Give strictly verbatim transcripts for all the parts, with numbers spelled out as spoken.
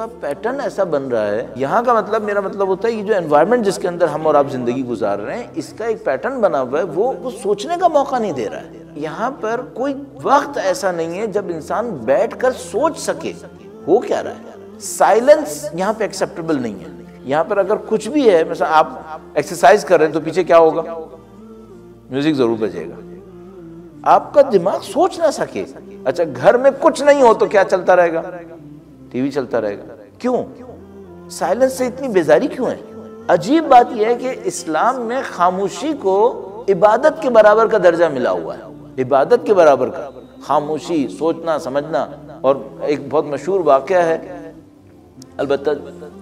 Pattern ऐसा बन रहा है। यहाँ का मतलब, मेरा मतलब होता है ये जो एनवायरनमेंट जिसके अंदर हम और आप जिंदगी गुजार रहे हैं, इसका एक पैटर्न बना हुआ है, वो वो सोचने का मौका नहीं दे रहा है। यहाँ पर कोई वक्त ऐसा नहीं है जब इंसान बैठकर सोच सके हो क्या रहा है। साइलेंस यहाँ पे एक्सेप्टेबल नहीं है। यहाँ पर अगर कुछ भी है, मतलब आप एक्सरसाइज कर रहे हैं तो पीछे क्या होगा, म्यूजिक जरूर बजेगा, आपका दिमाग सोच ना सके। अच्छा, घर में कुछ नहीं हो तो क्या चलता रहेगा, टीवी चलता रहेगा। क्यों? साइलेंस से इतनी बेजारी क्यों है? अजीब बात यह है कि इस्लाम में खामोशी को इबादत के बराबर का दर्जा मिला हुआ है, इबादत के बराबर का। खामोशी, सोचना समझना। और एक बहुत मशहूर वाक़या है, अलबत्ता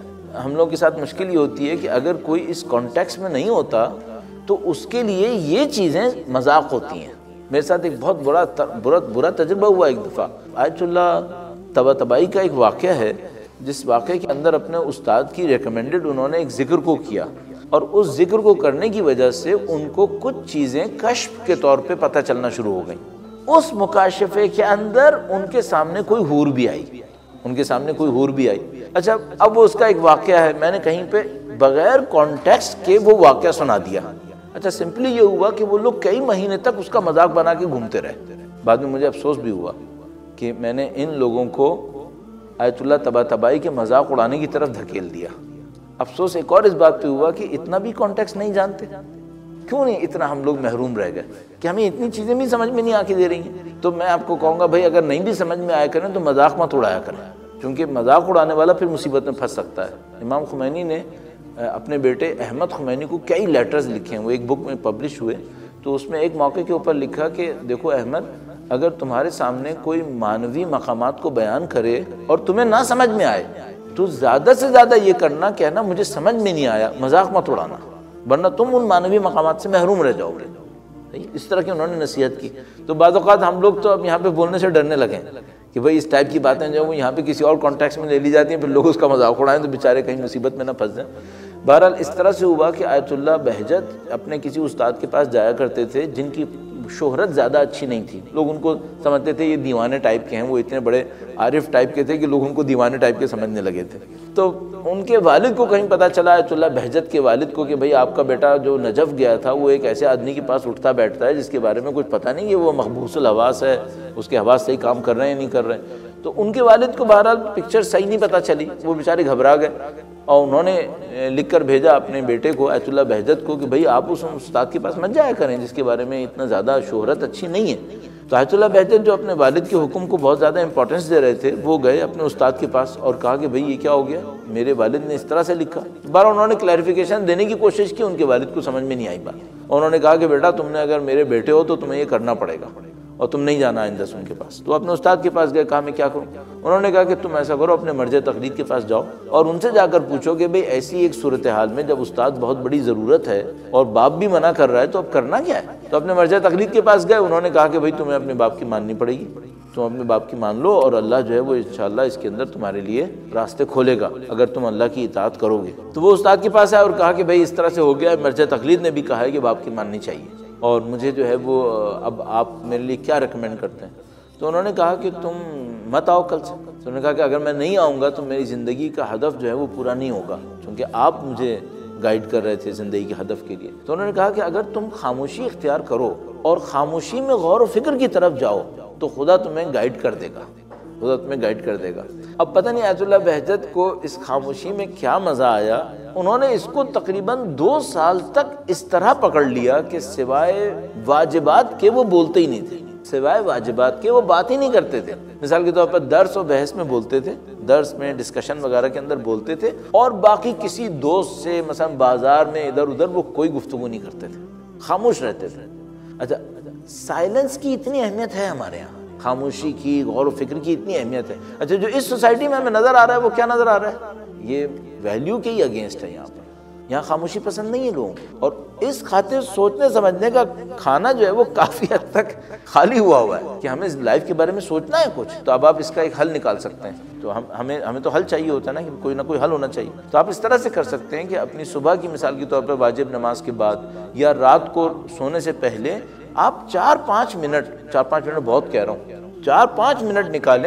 हम लोग के साथ मुश्किल ये होती है कि अगर कोई इस कॉन्टेक्स्ट में नहीं होता तो उसके लिए ये चीज़ें मजाक होती हैं। मेरे साथ एक बहुत बुरा बुरा बुरा तजुर्बा हुआ एक दफ़ा। आयतुल्लाह तबातबाई का एक वाक़या है, जिस वाक़े के अंदर अपने उस्ताद की रिकमेंडेड उन्होंने एक ज़िक्र को किया, और उस ज़िक्र को करने की वजह से उनको कुछ चीज़ें कश्फ के तौर पे पता चलना शुरू हो गई। उस मुकाशफे के अंदर उनके सामने कोई हूर भी आई, उनके सामने कोई हूर भी आई। अच्छा, अब वो उसका एक वाक़या है, मैंने कहीं पे बगैर कॉन्टेक्स्ट के वो वाक़या सुना दिया। अच्छा, सिंपली ये हुआ कि वो लोग कई महीने तक उसका मजाक बना के घूमते रहे। बाद में मुझे अफसोस भी हुआ कि मैंने इन लोगों को आयतुल्लाह तबातबाई के मजाक उड़ाने की तरफ धकेल दिया। अफसोस एक और इस बात पे हुआ कि इतना भी कॉन्टेक्स्ट नहीं जानते। क्यों नहीं इतना हम लोग महरूम रह गए कि हमें इतनी चीज़ें भी समझ में नहीं आके दे रही हैं। तो मैं आपको कहूँगा भाई, अगर नहीं भी समझ में आया करें तो मजाक मत उड़ाया करें, क्योंकि मजाक उड़ाने वाला फिर मुसीबत में फंस सकता है। इमाम खुमैनी ने अपने बेटे अहमद खुमैनी को कई लेटर्स लिखे हैं, वो एक बुक में पब्लिश हुए। तो उसमें एक मौके के ऊपर लिखा कि देखो अहमद, अगर तुम्हारे सामने कोई मानवी मकामात को बयान करे और तुम्हें ना समझ में आए तो ज़्यादा से ज़्यादा ये करना, कहना मुझे समझ में नहीं आया, मजाक मत उड़ाना, वरना तुम उन मानवी मकामात से महरूम रह जाओगे। इस तरह की उन्होंने नसीहत की। तो बाज़ औक़ात हम लोग तो अब यहाँ पे बोलने से डरने लगे कि भाई इस टाइप की बातें जो वो यहाँ पे किसी और कॉन्टेक्स्ट में ले ली जाती हैं, फिर लोग उसका मजाक उड़ाएं तो बेचारे कहीं मुसीबत में ना फंस जाएं। बहरहाल इस तरह से हुआ कि आयतुल्लाह बहजत अपने किसी उस्ताद के पास जाया करते थे जिनकी शोहरत ज़्यादा अच्छी नहीं थी। लोग उनको समझते थे ये दीवाने टाइप के हैं, वो इतने बड़े आरिफ टाइप के थे कि लोग उनको दीवाने टाइप के समझने लगे थे। तो उनके वालिद को कहीं पता चला, आयतुल्लाह बहजत के वालिद को, कि भाई आपका बेटा जो नजफ़ गया था वो एक ऐसे आदमी के पास उठता बैठता है जिसके बारे में कुछ पता नहीं कि वो मखबूसुल हवास है, उसके हवास सही काम कर रहे हैं नहीं कर रहे हैं। तो उनके वालिद को बहरहाल पिक्चर सही नहीं पता चली, वो बेचारे घबरा गए और उन्होंने लिख कर भेजा अपने बेटे को, आयतुल्लाह बहजत को, कि भाई आप उस उस्ताद के पास मत जाया करें जिसके बारे में इतना ज़्यादा शोहरत अच्छी नहीं है। तो आयतुल्लाह बहजत जो अपने वालिद के हुक्म को बहुत ज़्यादा इंपॉर्टेंस दे रहे थे, वो गए अपने उस्ताद के पास और कहा कि भाई ये क्या हो गया, मेरे वालिद ने इस तरह से लिखा। बार उन्होंने क्लैरिफिकेशन देने की कोशिश की, उनके वालिद को समझ में नहीं आई बात। उन्होंने कहा कि बेटा तुमने अगर मेरे बेटे हो तो तुम्हें ये करना पड़ेगा और तुम नहीं जाना आइंदा उनके पास। तो अपने उस्ताद के पास गए, कहा मैं क्या करूं? उन्होंने कहा कि तुम ऐसा करो, अपने मर्ज तकलीद के पास जाओ और उनसे जाकर पूछो कि भाई ऐसी एक सूरत हाल में जब उस्ताद बहुत बड़ी ज़रूरत है और बाप भी मना कर रहा है तो अब करना क्या है। तो अपने मर्ज तकलीद के पास गए, उन्होंने कहा कि भाई तुम्हें अपने बाप की माननी पड़ेगी, तुम अपने बाप की मान लो और अल्लाह जो है वो इंशाअल्लाह इसके अंदर तुम्हारे लिए रास्ते खोलेगा अगर तुम अल्लाह की इताअत करोगे। तो वो उस्ताद के पास आए और कहा कि भाई इस तरह से हो गया, मर्ज तकलीद ने भी कहा है कि बाप की माननी चाहिए और मुझे जो है वो अब आप मेरे लिए क्या रिकमेंड करते हैं। तो उन्होंने कहा कि तुम मत आओ कल से। तो उन्होंने कहा कि अगर मैं नहीं आऊँगा तो मेरी ज़िंदगी का हदफ जो है वो पूरा नहीं होगा, क्योंकि आप मुझे गाइड कर रहे थे ज़िंदगी के हदफ के लिए। तो उन्होंने कहा कि अगर तुम खामोशी इख्तियार करो और ख़ामोशी में गौर व फिक्र की तरफ जाओ तो खुदा तुम्हें गाइड कर देगा, खुदा तुम्हें गाइड कर देगा। अब पता नहीं आयतुल्लाह बहजत को इस खामोशी में क्या मज़ा आया, उन्होंने इसको तकरीबन दो साल तक इस तरह पकड़ लिया कि सिवाय वाजिबात के वो बोलते ही नहीं थे, सिवाय वाजिबात के वो बात ही नहीं करते थे। मिसाल के तौर पर दर्स और बहस में बोलते थे, दर्स में डिस्कशन वगैरह के अंदर बोलते थे और बाकी किसी दोस्त से मसलन बाजार में इधर उधर वो कोई गुफ्तगू नहीं करते थे, खामोश रहते थे। अच्छा, साइलेंस की इतनी अहमियत है हमारे यहाँ, खामोशी की, गौर व फिक्र की इतनी अहमियत है। अच्छा, जो इस सोसाइटी में हमें नज़र आ रहा है वो क्या नज़र आ रहा है, ये वैल्यू के ही अगेंस्ट है। यहाँ पर यहाँ खामोशी पसंद नहीं है लोगों को और इस खातिर सोचने समझने का खाना जो है वो काफ़ी हद तक खाली हुआ हुआ है कि हमें लाइफ के बारे में सोचना है कुछ। तो अब आप इसका एक हल निकाल सकते हैं। तो हम हमें हमें तो हल चाहिए होता है ना कि कोई ना कोई हल होना चाहिए। तो आप इस तरह से कर सकते हैं कि अपनी सुबह की मिसाल के तौर पर वाजिब नमाज के बाद या रात को सोने से पहले आप चार पाँच मिनट चार पाँच मिनट बहुत कह रहा हूँ चार पाँच मिनट निकालें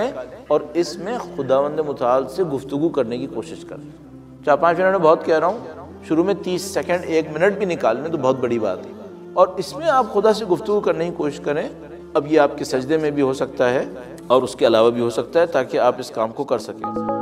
और इसमें खुदावंद मुताल से गुफ्तगू करने की कोशिश करें। चार पाँच मिनट में बहुत कह रहा हूँ, शुरू में तीस सेकंड एक मिनट भी निकालने तो बहुत बड़ी बात है। और इसमें आप खुदा से गुफ्तगू करने की कोशिश करें। अब ये आपके सजदे में भी हो सकता है और उसके अलावा भी हो सकता है, ताकि आप इस काम को कर सकें।